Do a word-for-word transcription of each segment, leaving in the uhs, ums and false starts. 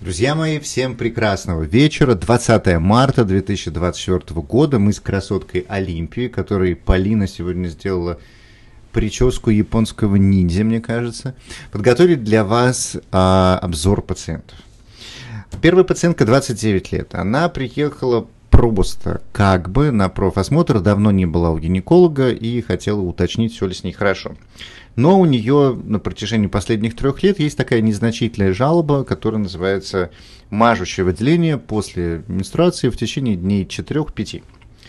Друзья мои, всем прекрасного вечера. двадцатое марта две тысячи двадцать четвёртого года. Мы с красоткой Олимпией, которой Полина сегодня сделала прическу японского ниндзя, мне кажется, подготовили для вас а, обзор пациентов. Первая пациентка двадцать девять лет. Она приехала просто как бы на профосмотр, давно не была у гинеколога и хотела уточнить, все ли с ней хорошо. Но у нее на протяжении последних трех лет есть такая незначительная жалоба, которая называется мажущее выделение после менструации в течение дней четырех-пяти.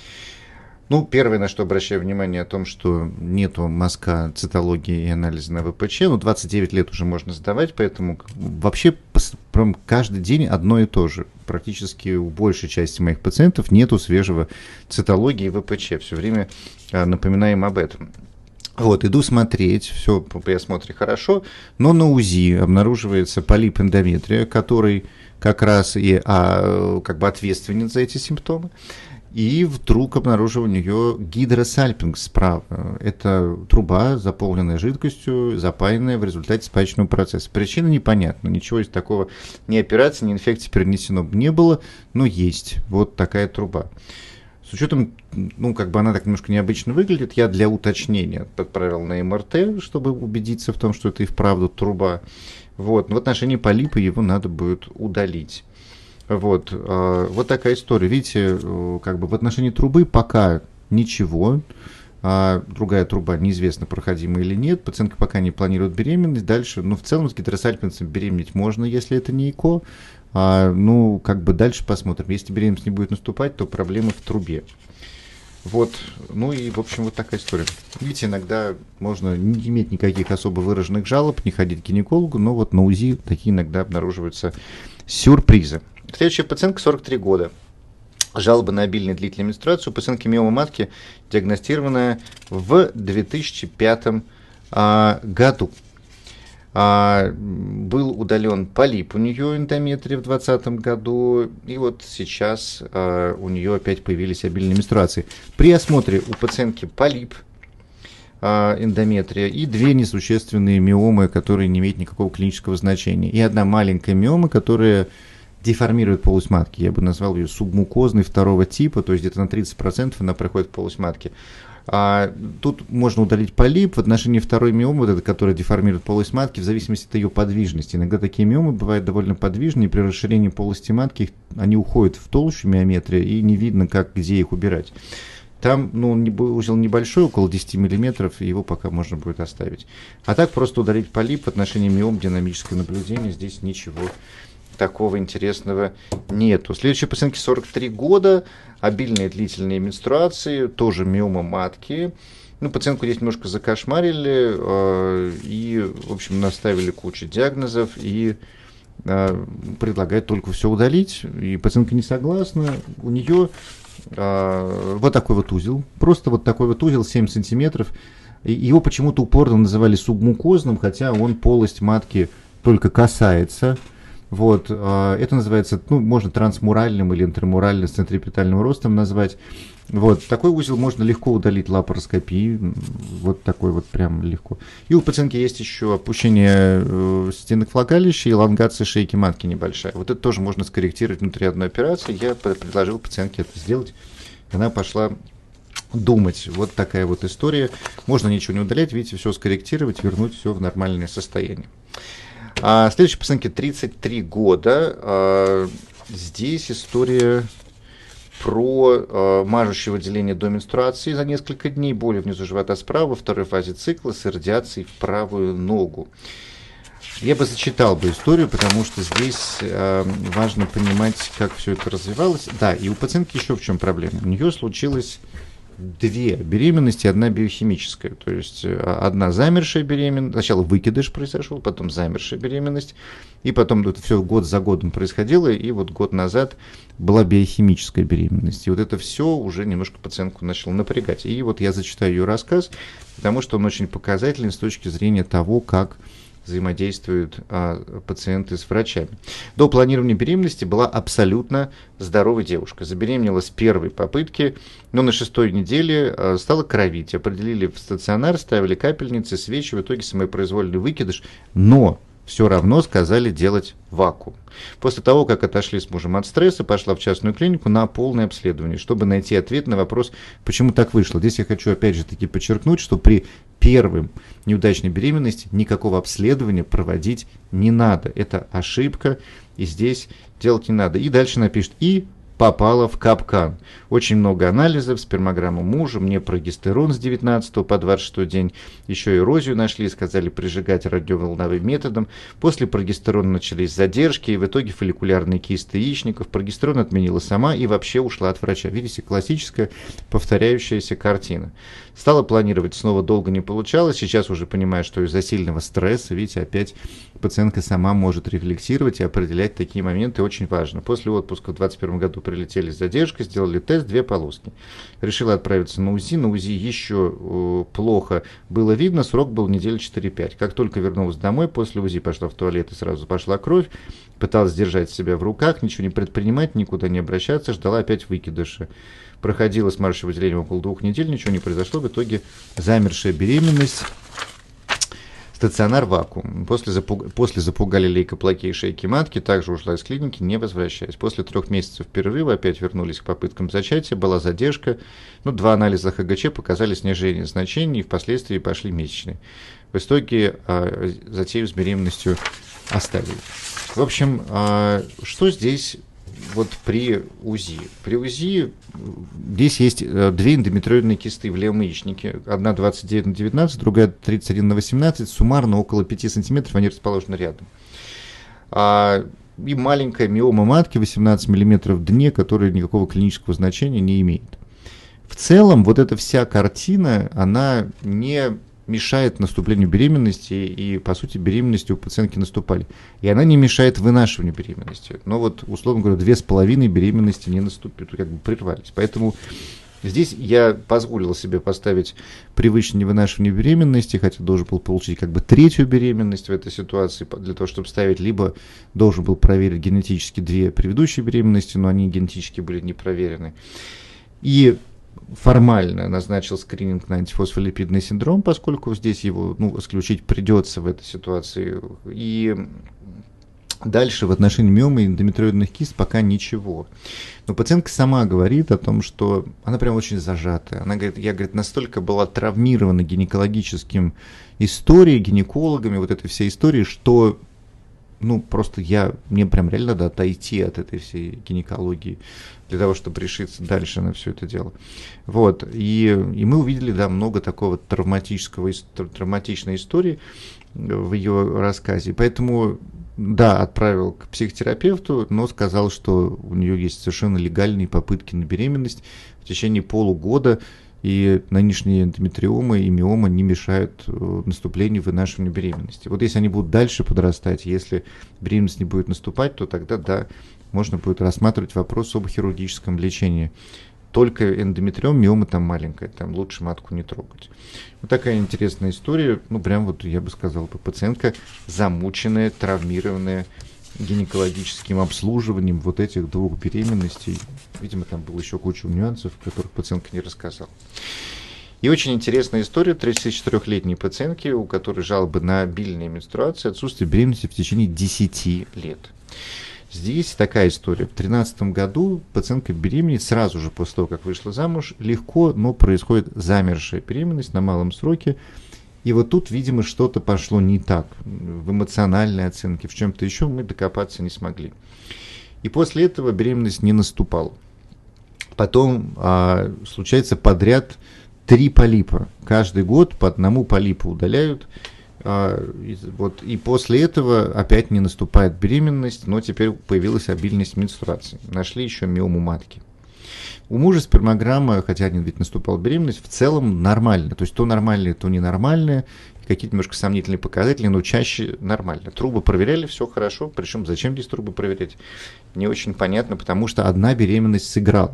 Ну, первое, на что обращаю внимание, о том, что нету мазка цитологии и анализа на вэ пэ че, ну, двадцать девять лет уже можно сдавать, поэтому вообще прям каждый день одно и то же. Практически у большей части моих пациентов нету свежего цитологии и вэ пэ че, все время напоминаем об этом. Вот, иду смотреть, все при осмотре хорошо, но на УЗИ обнаруживается полип эндометрия, который как раз и а, как бы ответственен за эти симптомы. И вдруг обнаружил у нее гидросальпинг справа. Это труба, заполненная жидкостью, запаянная в результате спаечного процесса. Причина непонятна, ничего из такого, ни операции, ни инфекции перенесено не было, но есть вот такая труба. С учетом, ну, как бы она так немножко необычно выглядит, я для уточнения отправил на эм эр тэ, чтобы убедиться в том, что это и вправду труба. Вот, но в отношении полипа его надо будет удалить. Вот, вот такая история. Видите, как бы в отношении трубы пока ничего. А другая труба неизвестно, проходима или нет. Пациентка пока не планирует беременность. Дальше, ну, в целом с гидросальпинцем беременеть можно, если это не ЭКО. А, ну, как бы дальше посмотрим. Если беременность не будет наступать, то проблемы в трубе. Вот, ну и, в общем, вот такая история. Видите, иногда можно не иметь никаких особо выраженных жалоб, не ходить к гинекологу, но вот на УЗИ такие иногда обнаруживаются сюрпризы. Следующая пациентка, сорок три года. Жалоба на обильную длительную менструацию. У пациентки миома матки, диагностированная в две тысячи пятом а, году. А, был удален полип у нее эндометрия в двадцатом году, и вот сейчас а, у нее опять появились обильные менструации. При осмотре у пациентки полип а, эндометрия и две несущественные миомы, которые не имеют никакого клинического значения, и одна маленькая миома, которая деформирует полость матки. Я бы назвал ее субмукозной второго типа, то есть где-то на тридцать процентов она проходит в полость матки. А, тут можно удалить полип. В отношении второй миомы, вот этой, которая деформирует полость матки, в зависимости от ее подвижности. Иногда такие миомы бывают довольно подвижные, и при расширении полости матки их, они уходят в толщу миометрия, и не видно, как, где их убирать. Там, ну, узел небольшой, около десяти миллиметров, и его пока можно будет оставить. А так просто удалить полип в отношении миом, динамическое наблюдение, здесь ничего такого интересного нету. Следующая пациентке сорок три года, обильные длительные менструации, тоже миома матки. Ну, пациентку здесь немножко закошмарили э, и, в общем, наставили кучу диагнозов и э, предлагают только все удалить. И пациентка не согласна. У нее э, вот такой вот узел, просто вот такой вот узел семь сантиметров. И его почему-то упорно называли субмукозным, хотя он полость матки только касается. Вот, это называется, ну, можно трансмуральным или интермуральным с центрипетальным ростом назвать. Вот, такой узел можно легко удалить лапароскопией, вот такой вот прям легко. И у пациентки есть еще опущение э, стенок влагалища и элонгация шейки матки небольшая. Вот это тоже можно скорректировать внутри одной операции. Я предложил пациентке это сделать, она пошла думать. Вот такая вот история. Можно ничего не удалять, видите, все скорректировать, вернуть все в нормальное состояние. А следующей пациентке тридцать три года. А, здесь история про а, мажущее выделение до менструации за несколько дней, боли внизу живота справа, во второй фазе цикла с радиацией в правую ногу. Я бы зачитал бы историю, потому что здесь а, важно понимать, как все это развивалось. Да, и у пациентки еще в чем проблема. У нее случилось две беременности, одна биохимическая, то есть одна замершая беременность, сначала выкидыш произошел, потом замершая беременность, и потом это все год за годом происходило, и вот год назад была биохимическая беременность, и вот это все уже немножко пациентку начало напрягать, и вот я зачитаю ее рассказ, потому что он очень показательный с точки зрения того, как взаимодействуют а, пациенты с врачами. До планирования беременности была абсолютно здоровая девушка. Забеременела с первой попытки, но на шестой неделе а, стала кровить. Определили в стационар, ставили капельницы, свечи, в итоге самопроизвольный выкидыш. Но все равно сказали делать вакуум. После того, как отошли с мужем от стресса, пошла в частную клинику на полное обследование, чтобы найти ответ на вопрос, почему так вышло. Здесь я хочу опять же таки подчеркнуть, что при первой неудачной беременности никакого обследования проводить не надо. Это ошибка, и здесь делать не надо. И дальше напишет «и попала в капкан». Очень много анализов, спермограмму мужа, мне прогестерон с девятнадцатого по двадцать шестой день, еще эрозию нашли, сказали прижигать радиоволновым методом. После прогестерона начались задержки, и в итоге фолликулярные кисты яичников. Прогестерон отменила сама и вообще ушла от врача. Видите, классическая повторяющаяся картина. Стала планировать, снова долго не получалось. Сейчас уже понимаю, что из-за сильного стресса, видите, опять пациентка сама может рефлексировать и определять такие моменты. Очень важно. После отпуска в двадцать первом году прилетели с задержкой, сделали тест, две полоски. Решила отправиться на УЗИ. На УЗИ еще э, плохо было видно, срок был недели четыре-пять. Как только вернулась домой, после УЗИ пошла в туалет и сразу пошла кровь. Пыталась держать себя в руках, ничего не предпринимать, никуда не обращаться, ждала опять выкидыша. Проходила с морщевыделением около двух недель, ничего не произошло. В итоге замершая беременность, стационар вакуум. После, запуг... После запугали лейкоплаки и шейки матки, также ушла из клиники, не возвращаясь. После трех месяцев перерыва опять вернулись к попыткам зачатия, была задержка. Ну, два анализа ХГЧ показали снижение значений, и впоследствии пошли месячные. В итоге а, затею с беременностью оставили. В общем, а, что здесь вот при УЗИ? При УЗИ здесь есть две эндометриозные кисты в левом яичнике. Одна двадцать девять на девятнадцать, другая тридцать один на восемнадцать. Суммарно около пяти сантиметров, они расположены рядом. А, и маленькая миома матки восемнадцать миллиметров в дне, которая никакого клинического значения не имеет. В целом, вот эта вся картина, она не мешает наступлению беременности, и, по сути, беременности у пациентки наступали. И она не мешает вынашиванию беременности. Но вот, условно говоря, две с половиной беременности не наступили, как бы прервались. Поэтому здесь я позволил себе поставить привычное невынашивание беременности, хотя должен был получить как бы третью беременность в этой ситуации, для того, чтобы ставить, либо должен был проверить генетически две предыдущие беременности, но они генетически были не проверены. И формально назначил скрининг на антифосфолипидный синдром, поскольку здесь его ну, исключить придется в этой ситуации. И дальше в отношении миомы и эндометриозных кист пока ничего. Но пациентка сама говорит о том, что она прям очень зажатая. Она говорит, я говорит, настолько была травмирована гинекологическим историей, гинекологами, вот этой всей историей, что ну, просто я, мне прям реально надо отойти от этой всей гинекологии для того, чтобы решиться дальше на все это дело. Вот, и, и мы увидели, да, много такого травматического, травматичной истории в ее рассказе. Поэтому, да, отправил к психотерапевту, но сказал, что у нее есть совершенно легальные попытки на беременность в течение полугода, и нынешние эндометриомы и миома не мешают наступлению и вынашиванию беременности. Вот если они будут дальше подрастать, если беременность не будет наступать, то тогда, да, можно будет рассматривать вопрос об хирургическом лечении. Только эндометриом, миома там маленькая, там лучше матку не трогать. Вот такая интересная история. Ну, прям вот, я бы сказал, пациентка замученная, травмированная гинекологическим обслуживанием вот этих двух беременностей. Видимо, там было еще куча нюансов, которых пациентка не рассказала. И очень интересная история тридцатичетырёхлетней пациентки, у которой жалобы на обильные менструации, отсутствие беременности в течение десяти лет. Здесь такая история. В две тысячи тринадцатом году пациентка беременеет сразу же после того, как вышла замуж. Легко, но происходит замершая беременность на малом сроке. И вот тут, видимо, что-то пошло не так. В эмоциональной оценке, в чем-то еще мы докопаться не смогли. И после этого беременность не наступала. Потом а, случается подряд три полипа. Каждый год по одному полипу удаляют. А, и, вот, и после этого опять не наступает беременность, но теперь появилась обильность менструаций. Нашли еще миому матки. У мужа спермограмма, хотя один ведь наступал беременность, в целом нормально. То есть то нормальное, то ненормальное. Какие-то немножко сомнительные показатели, но чаще нормально. Трубы проверяли, все хорошо. Причем зачем здесь трубы проверять? Не очень понятно, потому что одна беременность сыграла.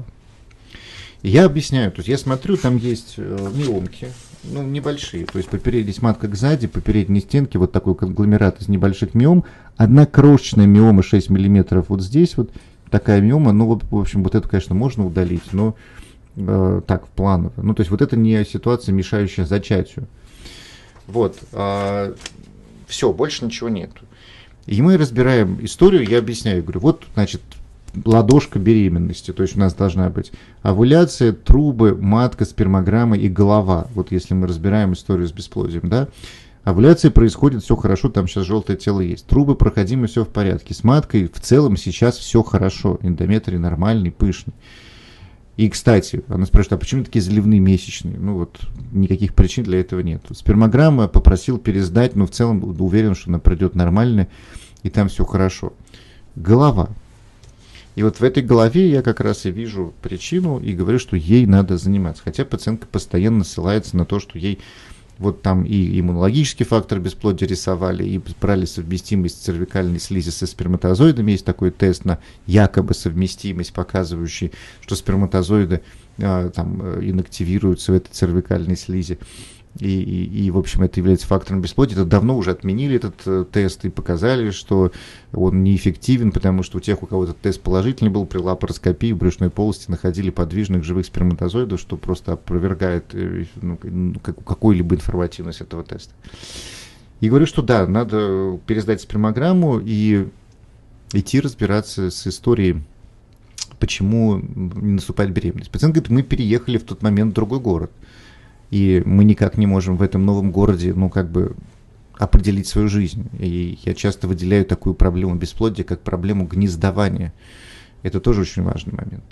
И я объясняю. То есть я смотрю, там есть э, миомки, ну, небольшие. То есть по передней матка к сзади, по передней стенке вот такой конгломерат из небольших миом. Одна крошечная миома шесть миллиметров вот здесь вот. Такая миома, ну, вот, в общем, вот это, конечно, можно удалить, но э, так, планово. Ну, то есть вот это не ситуация, мешающая зачатию. Вот. А, Все, больше ничего нету. И мы разбираем историю, я объясняю, говорю, вот, значит, ладошка беременности, то есть у нас должна быть овуляция, трубы, матка, спермограмма и голова. Вот если мы разбираем историю с бесплодием, да, овуляция происходит, все хорошо, там сейчас желтое тело есть. Трубы проходимы, все в порядке. С маткой в целом сейчас все хорошо, эндометрий нормальный, пышный. И, кстати, она спрашивает, а почему такие заливные месячные? Ну вот, никаких причин для этого нет. Спермограмма попросил пересдать, но в целом уверен, что она пройдет нормально, и там все хорошо. Голова. И вот в этой голове я как раз и вижу причину и говорю, что ей надо заниматься. Хотя пациентка постоянно ссылается на то, что ей вот там и иммунологический фактор бесплодия рисовали, и брали совместимость цервикальной слизи со сперматозоидами. Есть такой тест на якобы совместимость, показывающий, что сперматозоиды а, там инактивируются в этой цервикальной слизи. И, и, и, в общем, это является фактором бесплодия. Это давно уже отменили этот э, тест и показали, что он неэффективен, потому что у тех, у кого этот тест положительный был, при лапароскопии в брюшной полости находили подвижных живых сперматозоидов, что просто опровергает э, ну, как, какую-либо информативность этого теста. И говорю, что да, надо пересдать спермограмму и идти разбираться с историей, почему не наступает беременность. Пациент говорит, мы переехали в тот момент в другой город. И мы никак не можем в этом новом городе, ну, как бы, определить свою жизнь. И я часто выделяю такую проблему бесплодия, как проблему гнездования. Это тоже очень важный момент.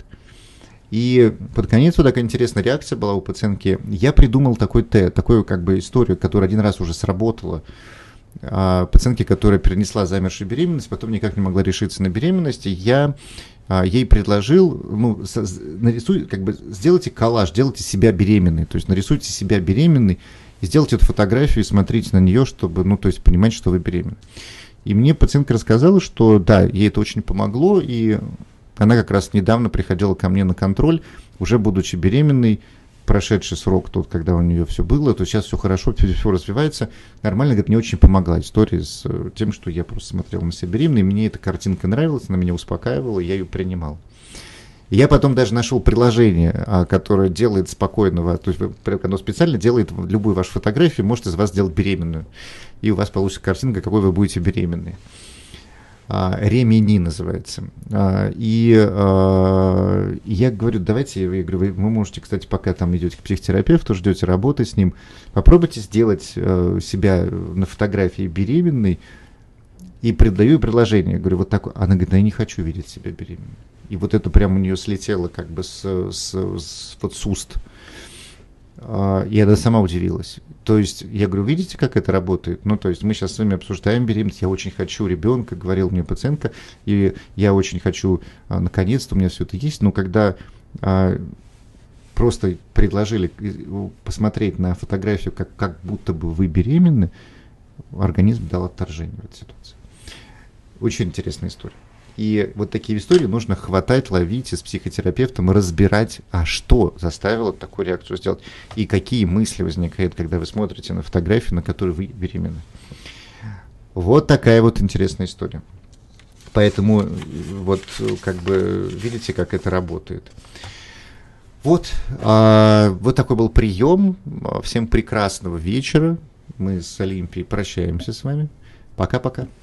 И под конец вот такая интересная реакция была у пациентки. Я придумал такой Т, такую, как бы, историю, которая один раз уже сработала. А пациентке, которая перенесла замершую беременность, потом никак не могла решиться на беременность, и я ей предложил, ну, нарисуй, как бы, сделайте коллаж, делайте себя беременной, то есть нарисуйте себя беременной и сделайте эту фотографию и смотрите на нее, чтобы, ну, то есть понимать, что вы беременны. И мне пациентка рассказала, что да, ей это очень помогло, и она как раз недавно приходила ко мне на контроль, уже будучи беременной, прошедший срок тот, когда у нее все было, то сейчас все хорошо, все, все развивается нормально. Говорит, мне очень помогла история с тем, что я просто смотрел на себя беременной, мне эта картинка нравилась, она меня успокаивала, я ее принимал. И я потом даже нашел приложение, которое делает спокойного, то есть оно специально делает любую вашу фотографию, может из вас сделать беременную, и у вас получится картинка, какой вы будете беременной. Ремини называется. И я говорю, давайте, я говорю, вы можете, кстати, пока там идете к психотерапевту, ждете работы с ним, попробуйте сделать себя на фотографии беременной, и предаю предложение. Я говорю, вот так. Она говорит, да я не хочу видеть себя беременной. И вот это прямо у нее слетело как бы с, с, с, вот с уст. И она сама удивилась. То есть, я говорю, видите, как это работает? Ну, то есть, мы сейчас с вами обсуждаем беременность, я очень хочу ребенка, говорила мне пациентка, и я очень хочу, наконец-то у меня все это есть, но когда а, просто предложили посмотреть на фотографию, как, как будто бы вы беременны, организм дал отторжение в этой ситуации. Очень интересная история. И вот такие истории нужно хватать, ловить и с психотерапевтом разбирать, а что заставило такую реакцию сделать, и какие мысли возникают, когда вы смотрите на фотографию, на которой вы беременны. Вот такая вот интересная история. Поэтому вот как бы видите, как это работает. Вот, а, вот такой был прием. Всем прекрасного вечера. Мы с Олимпией прощаемся с вами. Пока-пока.